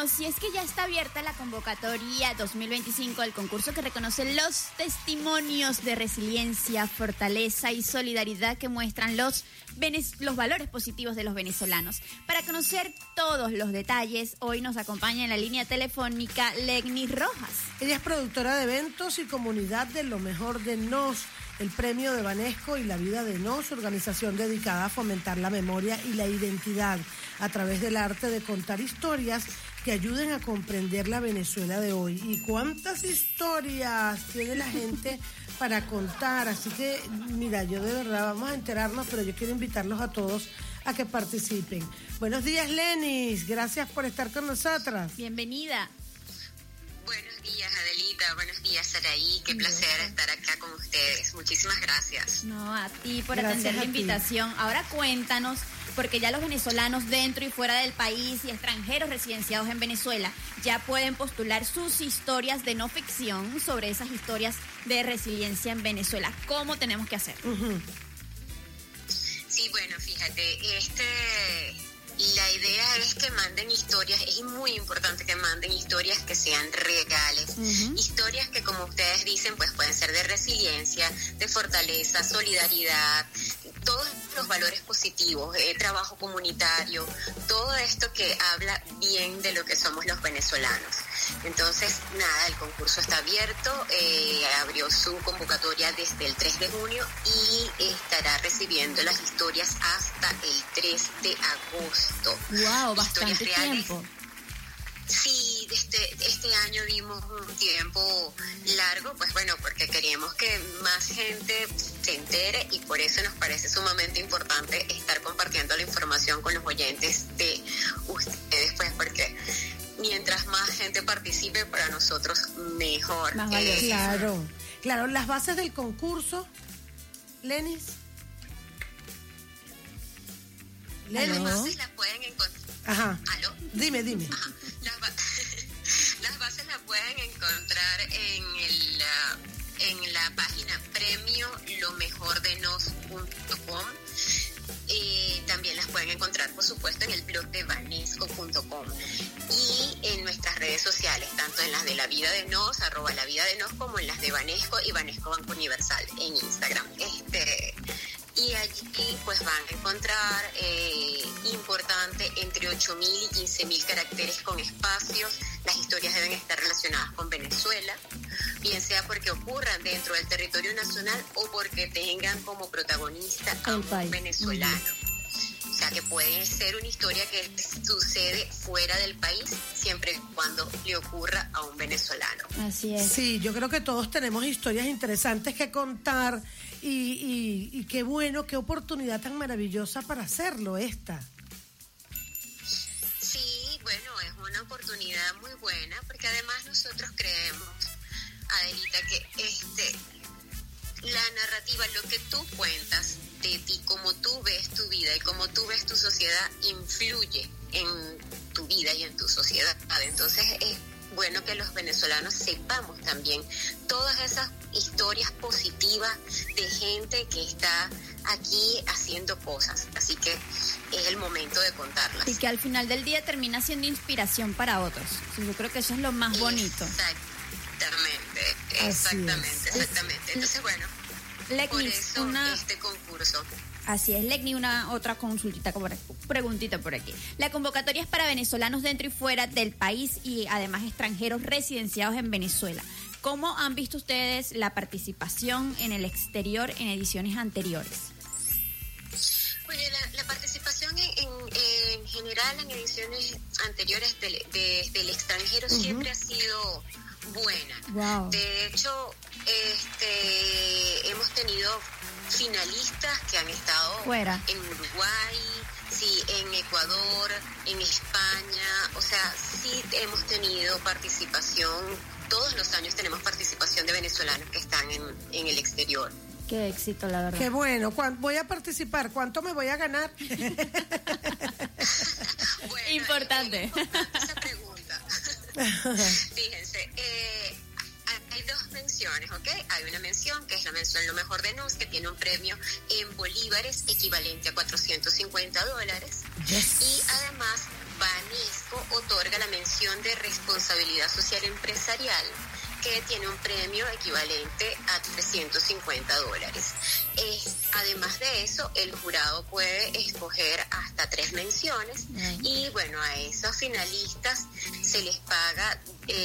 Bueno, si es que ya está abierta la convocatoria 2025 del concurso que reconoce los testimonios de resiliencia, fortaleza y solidaridad que muestran los valores positivos de los venezolanos. Para conocer todos los detalles, hoy nos acompaña en la línea telefónica Legni Rojas. Ella es productora de eventos y comunidad de Lo Mejor de Nos, el premio de Banesco y la vida de Nos, organización dedicada a fomentar la memoria y la identidad a través del arte de contar historias que ayuden a comprender la Venezuela de hoy. ¿Y cuántas historias tiene la gente para contar? Así que, mira, yo de verdad vamos a enterarnos, pero yo quiero invitarlos a todos a que participen. Buenos días, Lenis. Gracias por estar con nosotras. Bienvenida. Buenos días, Adelita. Buenos días, Saraí. Qué placer estar acá con ustedes. Muchísimas gracias. No, a ti por atender la invitación. Ahora cuéntanos, porque ya los venezolanos dentro y fuera del país y extranjeros residenciados en Venezuela ya pueden postular sus historias de no ficción sobre esas historias de resiliencia en Venezuela. ¿Cómo tenemos que hacer? Sí, bueno, fíjate, la idea es que manden historias, es muy importante que manden historias que sean reales, historias que, como ustedes dicen, pues pueden ser de resiliencia, de fortaleza, solidaridad, todos los valores positivos, trabajo comunitario, todo esto que habla bien de lo que somos los venezolanos. Entonces, nada, el concurso está abierto, abrió su convocatoria desde el 3 de junio y estará recibiendo las historias hasta el 3 de agosto. ¡Wow! Bastante tiempo. Sí, este año dimos un tiempo largo, pues bueno, porque queríamos que más gente se entere y por eso nos parece sumamente importante estar compartiendo la información con los oyentes de ustedes, pues porque mientras más gente participe, para nosotros mejor. Más valioso. Claro. Las bases del concurso, Lenis. Las bases las pueden encontrar. Ajá. ¿Aló? Dime. Ajá. Las bases las pueden encontrar en la página premiolomejordenos.com. También las pueden encontrar, por supuesto, en el blog de banesco.com y en nuestras redes sociales, tanto en las de La Vida de Nos, @lavidadenos, como en las de Banesco y Banesco Banco Universal en Instagram. Y allí pues van a encontrar importante entre 8.000 y 15.000 caracteres con espacios. Las historias deben estar relacionadas con Venezuela, bien sea porque ocurran dentro del territorio nacional o porque tengan como protagonista a un venezolano. O sea, que puede ser una historia que sucede fuera del país siempre y cuando le ocurra a un venezolano. Así es. Sí, yo creo que todos tenemos historias interesantes que contar y qué bueno, qué oportunidad tan maravillosa para hacerlo esta. Sí, bueno, es una oportunidad muy buena porque además nosotros creemos, Adelita, que la narrativa, lo que tú cuentas de ti, cómo tú ves tu vida y cómo tú ves tu sociedad, influye en tu vida y en tu sociedad. Entonces es bueno que los venezolanos sepamos también todas esas historias positivas de gente que está aquí haciendo cosas. Así que es el momento de contarlas. Y que al final del día termina siendo inspiración para otros. Yo creo que eso es lo más bonito. Exactamente. Entonces, bueno, Legni, por eso este concurso. Así es, Legni, otra preguntita por aquí. La convocatoria es para venezolanos dentro y fuera del país y además extranjeros residenciados en Venezuela. ¿Cómo han visto ustedes la participación en el exterior en ediciones anteriores? Oye, la participación en general en ediciones anteriores del extranjero siempre ha sido buena. Wow. De hecho, hemos tenido finalistas que han estado fuera en Uruguay, sí, en Ecuador, en España, o sea, sí hemos tenido participación, todos los años tenemos participación de venezolanos que están en el exterior. Qué éxito, la verdad. Qué bueno. Voy a participar. ¿Cuánto me voy a ganar? Bueno, importante esa pregunta. Fíjense, hay dos menciones, ¿ok? Hay una mención que es la mención Lo Mejor de Nos, que tiene un premio en bolívares equivalente a $450. Yes. Y además Banesco Banesco otorga la mención de responsabilidad social empresarial, que tiene un premio equivalente a $350. Además de eso, el jurado puede escoger hasta 3 menciones y bueno, a esos finalistas se les paga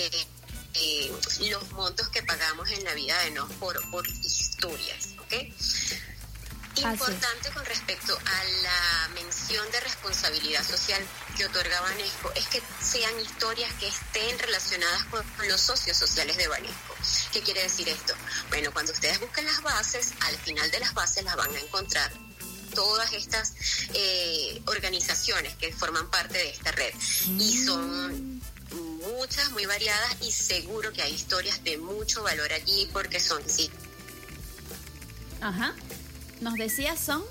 los montos que pagamos en la vida de Nos por historias, ¿ok? Importante con respecto a la mención de responsabilidad social que otorga Banesco es que sean historias que estén relacionadas con los socios sociales de Banesco. ¿Qué quiere decir esto? Bueno, cuando ustedes busquen las bases, al final de las bases las van a encontrar todas estas organizaciones que forman parte de esta red. Y son muchas, muy variadas, y seguro que hay historias de mucho valor allí porque son, sí. Ajá. Nos decía son...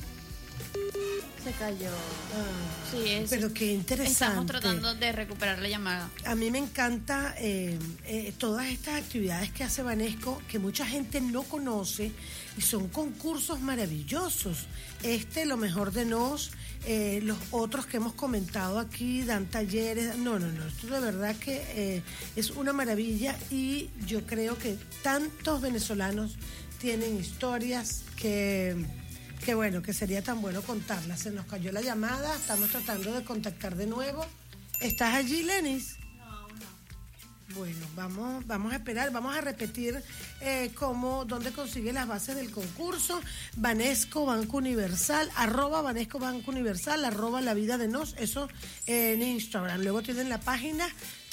Se cayó. Sí, es. Pero qué interesante. Estamos tratando de recuperar la llamada. A mí me encanta todas estas actividades que hace Banesco, que mucha gente no conoce, y son concursos maravillosos. Lo mejor de Nos, los otros que hemos comentado aquí, dan talleres. No, esto de verdad que es una maravilla, y yo creo que tantos venezolanos tienen historias que bueno, que sería tan bueno contarlas. Se nos cayó la llamada, estamos tratando de contactar de nuevo. ¿Estás allí, Lenis? No. Bueno, vamos a esperar, vamos a repetir dónde consigue las bases del concurso. Banesco Banco Universal, @Banesco Banco Universal, @La Vida de Nos, eso en Instagram. Luego tienen la página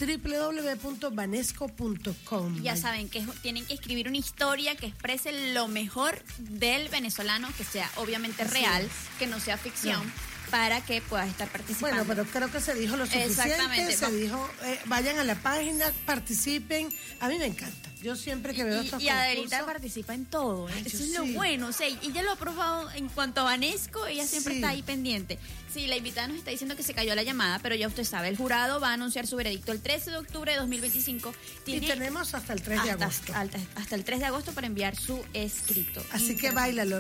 www.banesco.com. Ya saben que tienen que escribir una historia que exprese lo mejor del venezolano, que sea obviamente real, que no sea ficción, para que puedas estar participando. Bueno, pero creo que se dijo lo suficiente. Exactamente. Se dijo, vayan a la página, participen. A mí me encanta. Yo siempre que veo estos concursos... Y Adelita concursos, participa en todo. Eso es lo sí. bueno. O sea, ella lo ha probado en cuanto a Banesco, ella siempre está ahí pendiente. Sí, la invitada nos está diciendo que se cayó la llamada, pero ya usted sabe, el jurado va a anunciar su veredicto el 13 de octubre de 2025. Y tenemos hasta el 3 de agosto. Hasta el 3 de agosto para enviar su escrito. Así que báilalo.